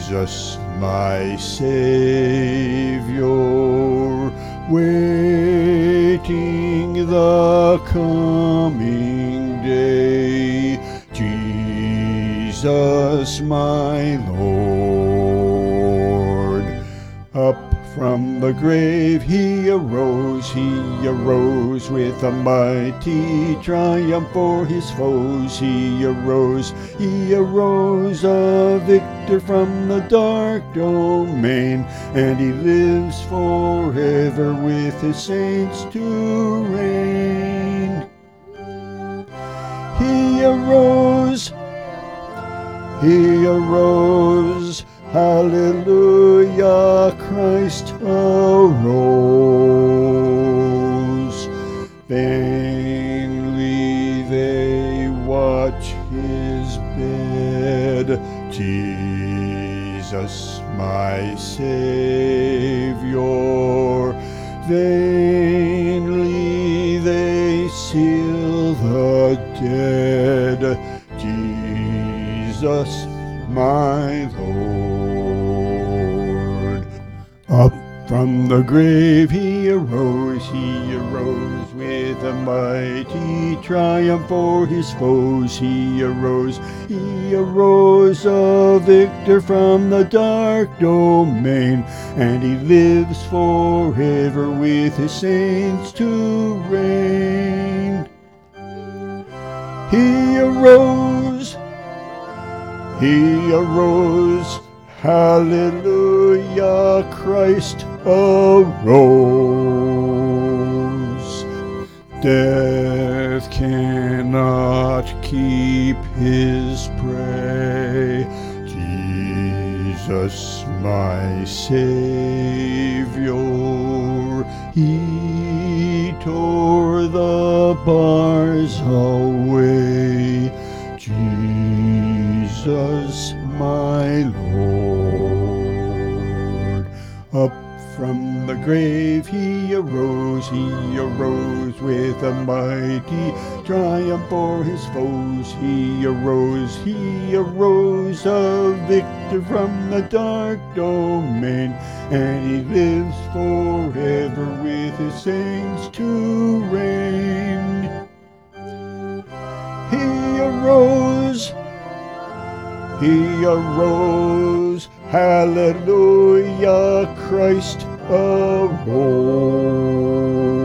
Jesus, my Savior, waiting the coming day. Jesus, my Lord. Up from the grave he arose with a mighty triumph for his foes. He arose a victor from the dark domain, and he lives forever with his saints to reign. He arose, hallelujah, Christ arose. Vainly they watch his bed. Jesus, my Savior, vainly they seal the dead. Jesus, my Lord. Up from the grave he arose with a mighty triumph for his foes. He arose a victor from the dark domain, and he lives forever with his saints to reign. He arose, hallelujah, Christ arose. Death cannot keep his prey. Jesus, my Savior, he tore the bars away. Jesus, my Lord. Up from the grave he arose with a mighty triumph for his foes. He arose a victor from the dark domain, and he lives forever with his saints to reign. He arose, hallelujah, Christ arose.